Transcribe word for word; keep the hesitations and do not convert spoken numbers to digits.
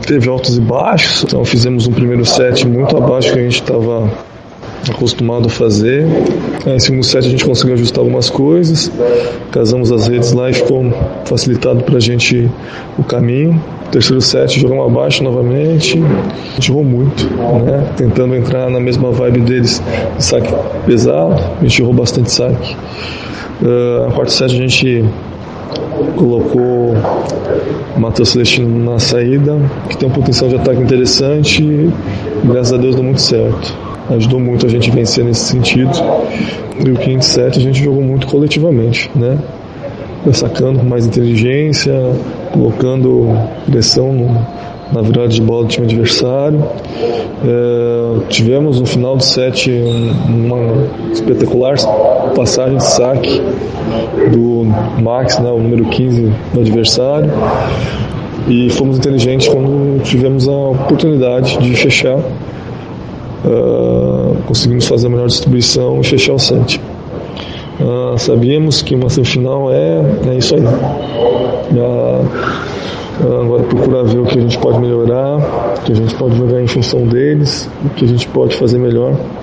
teve altos e baixos, então fizemos um primeiro set muito abaixo do que a gente estava acostumado a fazer. Aí, no segundo set a gente conseguiu ajustar algumas coisas, casamos as redes lá e ficou facilitado para a gente o caminho. No terceiro set jogamos abaixo novamente, a gente jogou muito, né? Tentando entrar na mesma vibe deles de saque pesado, a gente jogou bastante saque. Uh, no quarto set a gente colocou o Matheus Celestino na saída, que tem um potencial de ataque interessante e graças a Deus deu muito certo. Ajudou muito a gente a vencer nesse sentido. E o quinto set a gente jogou muito coletivamente, né? Sacando com mais inteligência, colocando pressão no, na virada de bola do time adversário. É, tivemos no final do set uma espetacular passagem de saque do Max, né, o número quinze do adversário, e fomos inteligentes quando tivemos a oportunidade de fechar. Uh, conseguimos fazer a melhor distribuição e fechar o set. Uh, sabíamos que uma semifinal é, é isso aí. Uh, uh, agora procurar ver o que a gente pode melhorar, o que a gente pode jogar em função deles, o que a gente pode fazer melhor